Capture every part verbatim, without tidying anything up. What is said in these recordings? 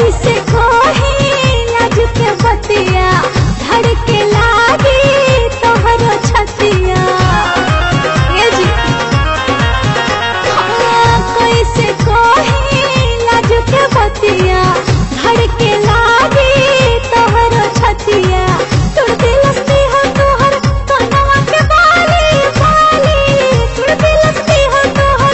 कैसे कोही लाज के बतिया धड़के लागी तोहरो छतिया। ये जी हाँ, कैसे कोही लाज के बतिया धड़के लागी तोहरो छतिया। तुड़ दिलस्ती हो तोहर कनवा के बाली बाली, तुड़ दिलस्ती हो तोहर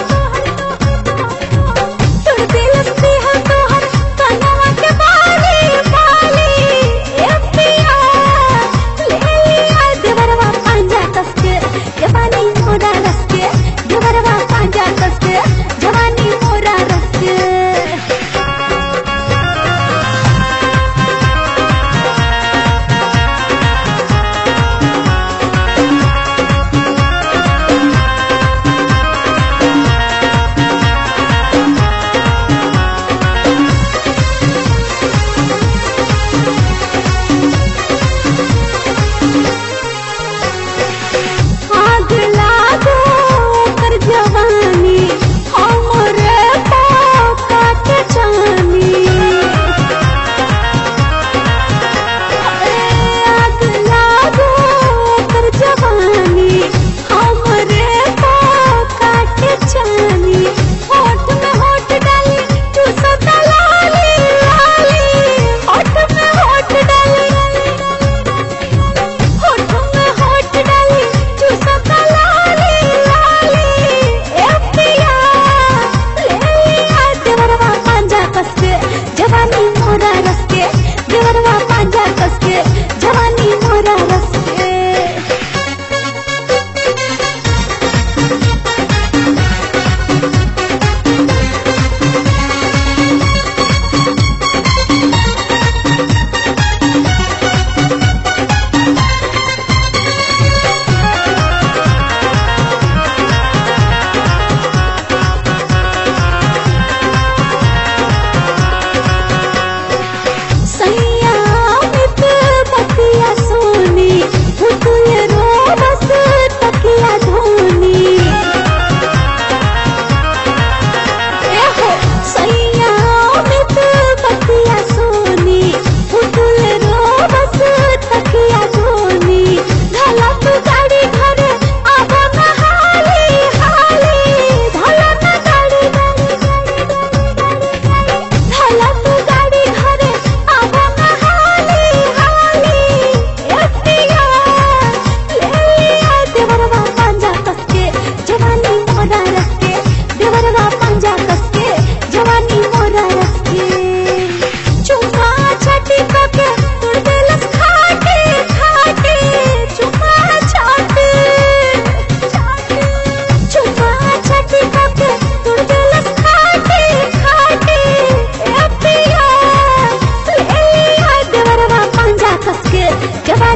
तुड़ दिलस्ती हो तोहर कनवा के बाली बाली। ए पिया ले लिया देवरवा पांजा कस के जवानी मोरा रस के, देवरवा पांजा कस के जवानी मोरा रस के। आग लागो कर जवानी हमरे पाँव काटे जानी। आग लागो कर जवानी हमरे पाँव काटे जानी। होठ में होठ डाली तू सदा लाली लाली, होठ में होठ डाली होठ में होठ डाली तू सदा लाली लाली। ए पिया ले लिया देवरवा पांजा कस के जवानी मोरा रस के, देवरवा पांजा कस के जवानी मोरा रस के। सैया मित बतिया सोनी भुतुए रो बस तकिया धोनी। ए हो सैया मित बतिया सोनी भुतुए रो बस तकिया धोनी। धला तू गाड़ी घरे आवा ना हाली हाली, धला ना गाड़ी धला तू गाड़ी घरे आवा ना हाली हाली। ए पिया ले लिया देवरवा पांजा कस के जवानी मोरा रस के, देवरवा पांजा कस के जवानी मोरा रस के। चुम्मा छाती के तुड़ दिलस खाटे खाटे, चुम्मा छाती चुम्मा छाती के तुड़ दिलस खाटे खाटे। ए पिया ले लिया देवरवा पांजा कस के जवानी